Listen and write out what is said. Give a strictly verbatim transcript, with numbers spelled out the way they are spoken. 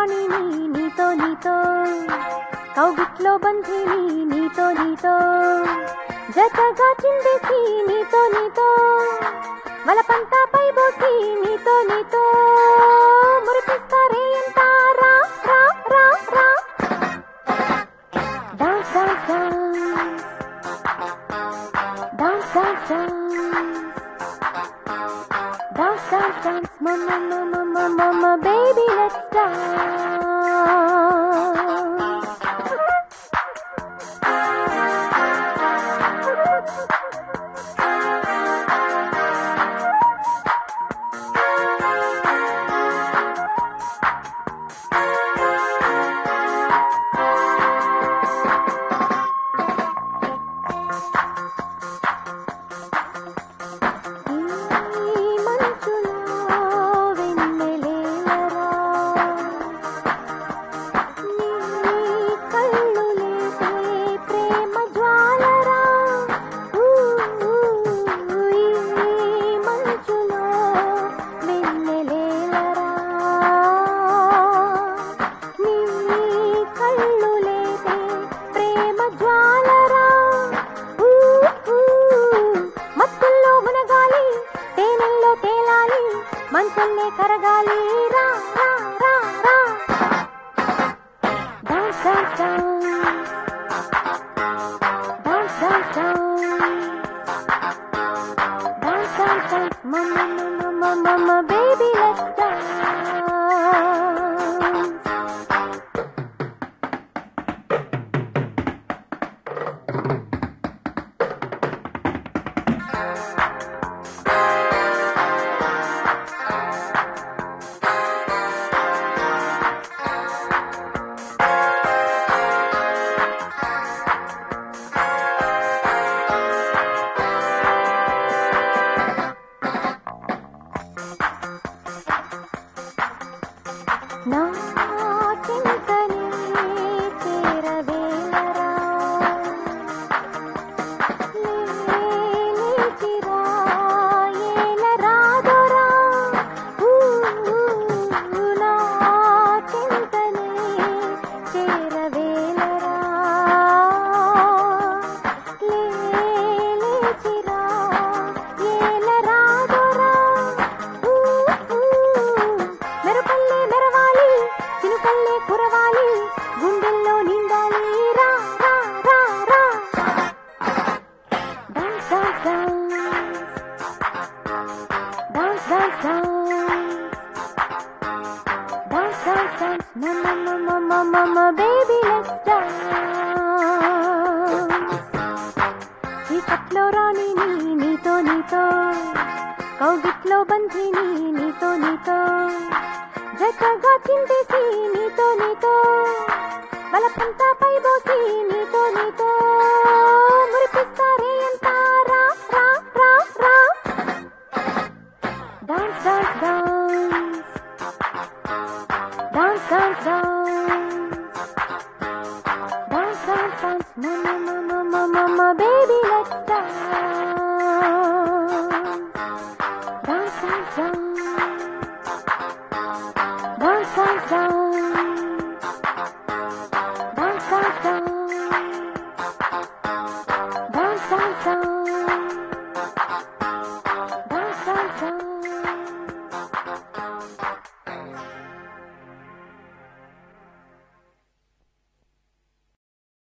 రాణి నీతో నీతో కౌగిట్లో బంధిని నీతో నీతో జతగా చిందేసి నీతో నీతో వలపంతా పైబోసి నీతో నీతో మురిపిస్తారే ఎంత రా రా రా రా dance dance dance dance dance dance dance dance mamma mamma mamma baby let's dance మంచల్లే కరగాలి రా రా రా రా dance dance dance dance dance dance dance mamma mamma mamma baby let's dance నా చింతనే చేరవేలరా లేచిరా ఏలరాదరా నా చింతనే చేరవేలరా లేచిరా ఏలరాదరా మెరుపల్లే మెరవాలి చినుకల్లే కురవాలి గుండెల్లో నిండాలి రా రా రా రా dance dance dance dance dance dance dance mamma mamma mamma baby let's dance చీకట్లో రాణి నీతో నీతో కౌగిట్లో బంధిని నీతో నీతో జతగా చిందేసి నీతో నీతో బలపంతా పైబోసి నీతో నీతో మురిపిస్తారే ఎంత రా రా రా రా డాన్స్ డాన్స్ డాన్స్